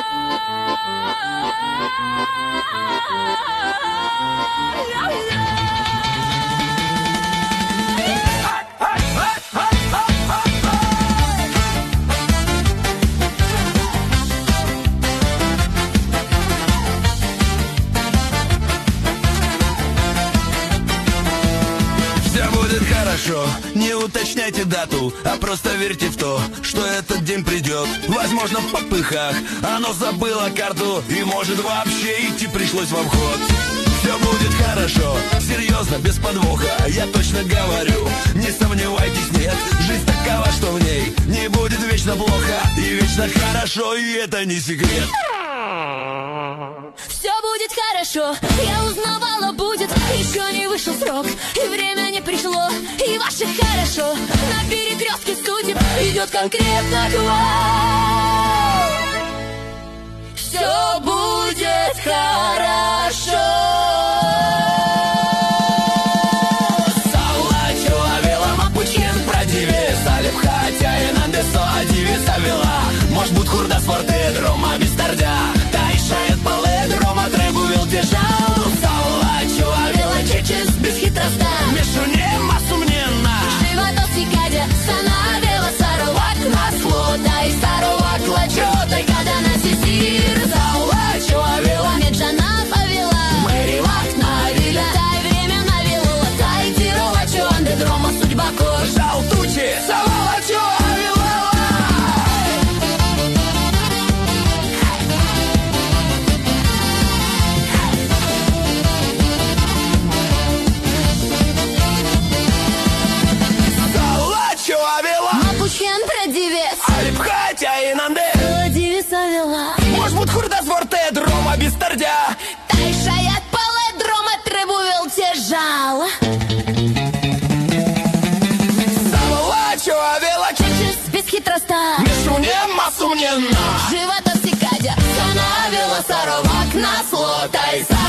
Хорошо, не уточняйте дату, а просто верьте в то, что этот день придет. Возможно, в попыхах оно забыло карту, и может вообще идти пришлось в обход. Все будет хорошо, серьезно, без подвоха, я точно говорю. Не сомневайтесь, нет, жизнь такова, что в ней не будет вечно плохо и вечно хорошо, и это не секрет. Все будет хорошо, я узнавала, будет. Еще не вышел срок, и время не пришло. И ваше хорошо на перекрестке судеб идет конкретно к вам. Все будет хорошо. Салачо вела мапучен продиве, салив хотя и нандесо адивиса вела. Может быть хурда спорте дрома без тордя, тайшает поледрома требу вилтежал. Салачо вела чечес без хитроста, мешуне массу мнена. Живото сикадя, сана вела саровак на слота и саровак лачотай, когда на сесир. Салачо вела меджана повела, мэри вак на виля. Тай время навело, тай тировачо, андедрома судьба кож. Жал тучи, салачо вела. Мапучен продивес, хотя и нанде адивиса вела. Может быть хурда спорте дрома без тордя, Тайшаят поледрома требу вилтежал. Салачо вела Чечес без хитроста, мешуне массу мнена. живото сикадя, сана вела саровак на слота и